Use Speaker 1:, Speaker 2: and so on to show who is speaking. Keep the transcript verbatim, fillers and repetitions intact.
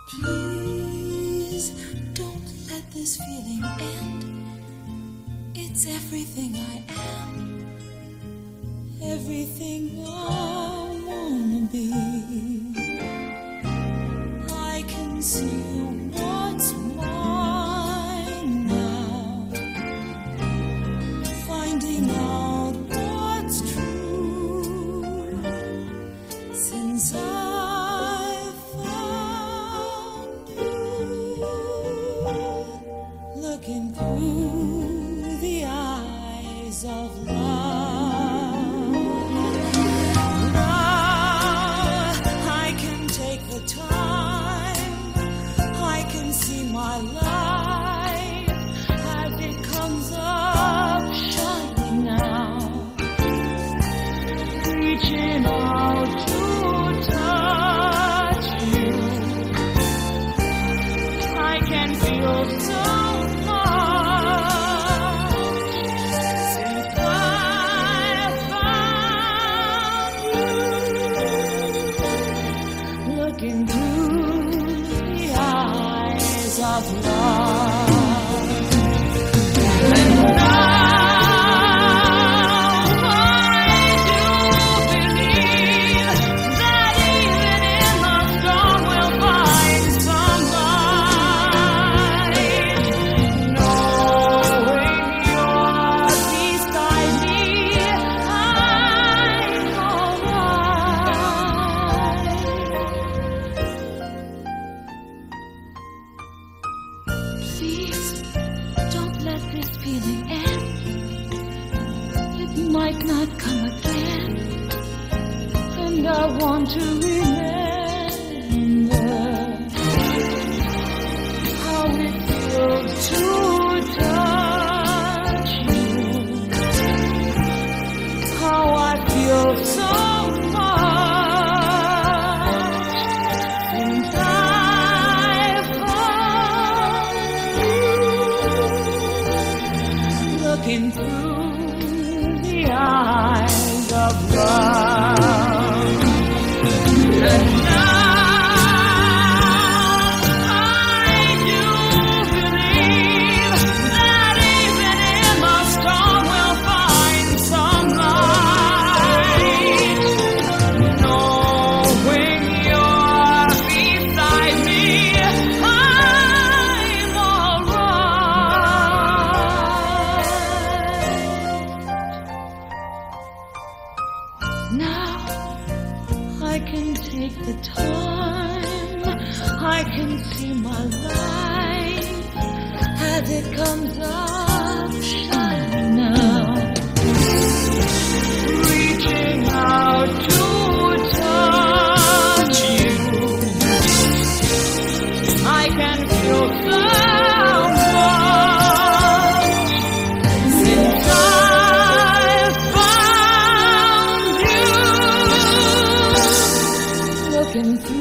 Speaker 1: Please don't let this feeling end. It's everything I am, everything I wanna be. I can see what's mine now, finding out what's true since I found you. Looking through the eyes of love, now I can take the time, I can see my life as it comes up shining now, reaching out to touch you. I can feel so looking through the eyes of love. And now I do believe that even in the storm we'll find some light. Knowing you're beside me, I'm alright. Please don't let this feeling end. It might not come again, and I want to remember how it feels to touch you, how I feel so much since I looking through the eyes of love. And now I do believe that even in the storm we'll find some light. Knowing you're beside me, I'm alright. Now I can take the time, I can see my life as it comes up shining now, reaching out to touch you. I can feel so much since I found you. Looking through